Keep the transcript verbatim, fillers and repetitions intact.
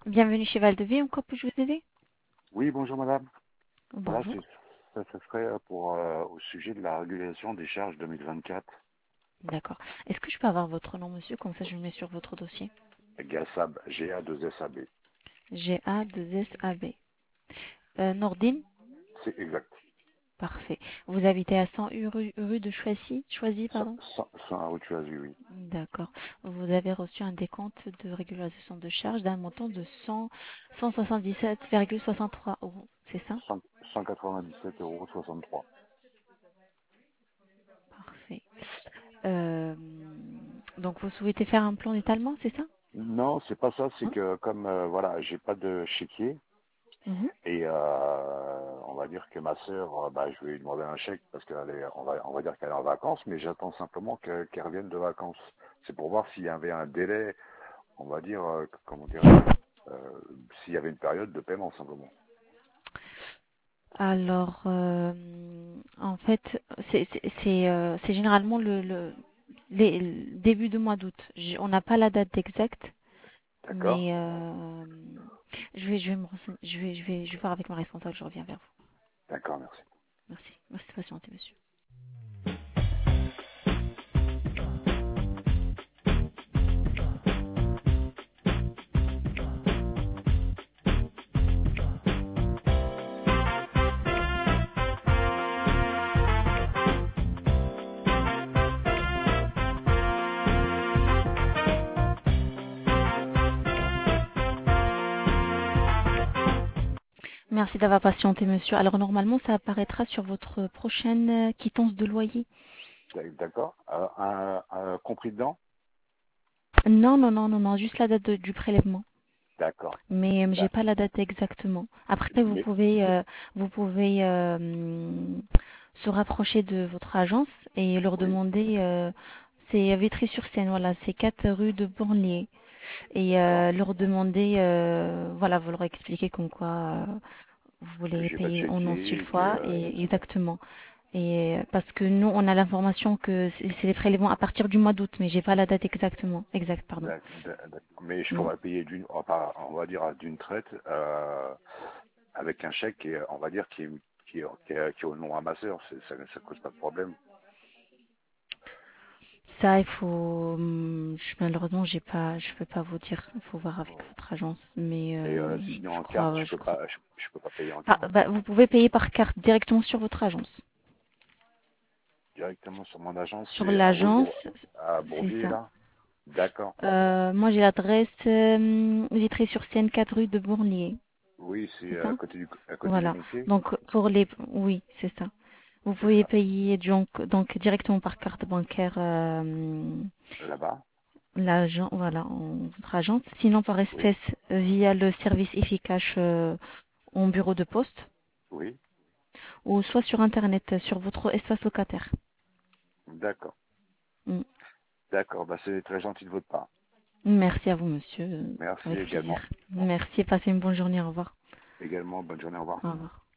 Bienvenue chez Val-de-Vie, en quoi puis-je vous aider? Oui, bonjour madame. Voilà, Bonjour. c'est- ça, ça serait euh, pour euh, au sujet de la régulation des charges deux mille vingt-quatre. D'accord. Est-ce que je peux avoir votre nom, monsieur? Comme ça, je le mets sur votre dossier. GASAB, G A deux S A B. G A deux S A B. Euh, Nordine? C'est exact. Parfait. Vous habitez à cent rue, rue de Choisy, Choisy, Sans, pardon? sans, sans autre chose, oui. D'accord. Vous avez reçu un décompte de régularisation de charges d'un montant de cent, cent soixante-dix-sept virgule soixante-trois euros. C'est ça? Cent- cent quatre-vingt-dix-sept euros soixante-trois. Parfait. Euh, donc, vous souhaitez faire un plan d'étalement, c'est ça? Non, c'est pas ça, c'est Hein. que comme euh, voilà, j'ai pas de chéquier Mhm. et euh, on va dire que ma sœur, euh, bah, je vais lui demander un chèque parce qu'elle est, on va, on va dire qu'elle est en vacances, mais j'attends simplement que- qu'elle revienne de vacances. C'est pour voir s'il y avait un délai, on va dire, euh, comment dirais-je, euh, s'il y avait une période de paiement simplement. Alors, euh, en fait, c'est c'est- c'est, euh, c'est généralement le, le, les- le début du mois d'août. J'ai- On n'a pas la date exacte, D'accord? mais euh, je vais, je vais me renseigner- je vais, je vais, je vais voir avec ma responsable. Je reviens vers vous. D'accord, merci. Merci. Merci de patienter, monsieur. Merci d'avoir patienté, monsieur. Alors, normalement, ça apparaîtra sur votre prochaine euh, quittance de loyer. D'accord. Euh, un, un compris dedans? Non, non, non, non, non, juste la date de- du prélèvement. D'accord. Mais euh, j'ai D'ac- pas la date exactement. Après, vous Mais, pouvez, euh, vous pouvez euh, hum, se rapprocher de votre agence et leur oui, demander. Euh, c'est Vitry-sur-Seine, voilà, c'est quatre rue de Bournier. Et d'accord. euh, leur demander, euh, voilà, vous leur expliquer comme quoi euh, vous Que voulez j'ai pas de payer en une seule chéquier, que fois euh, et exactement. Et euh, parce que nous, on a l'information que c'est c'est les prélèvements à partir du mois d'août, mais j'ai pas la date exactement. Exact, pardon. d'ac- d'ac- d'ac- mais je Mm. pourrais payer d'une, enfin, on va dire d'une traite, euh, avec un chèque qui est, on va dire, qui est, qui est, qui est- qui est au nom à ma sœur. C'est- Ça, ça cause pas de problème. Ça, il faut. hum, je- Malheureusement, j'ai pas, je peux pas vous dire. Il faut voir avec votre agence, mais Mais euh, euh, sinon je en carte, crois, je je peux crois. pas, je, je peux pas payer en Ah, carte. bah, vous pouvez payer par carte directement sur votre agence. Directement sur mon agence, Sur c'est à rue l'agence, Bour- à c'est Bourbier ça. là. D'accord. Euh, moi, j'ai l'adresse euh, Vitry-sur-Seine, quatre rue de Bournier. Oui, c'est C'est à ça? côté du, à côté du Voilà. pompier. Donc pour les, oui, c'est ça. Vous C'est pouvez ça. payer donc, donc directement par carte bancaire. Euh, Là-bas. l'agent, voilà, en votre agence. Sinon par Oui. espèce euh, via le service efficace euh, en bureau de poste. Oui. Ou soit sur Internet, euh, sur votre espace locataire. D'accord. Mm. D'accord. Bah, c'est très gentil de votre part. Merci à vous, monsieur. euh, Merci Avec plaisir. également. Bon, Merci. Passez une bonne journée. Au revoir. également, bonne journée. Au revoir. Au revoir.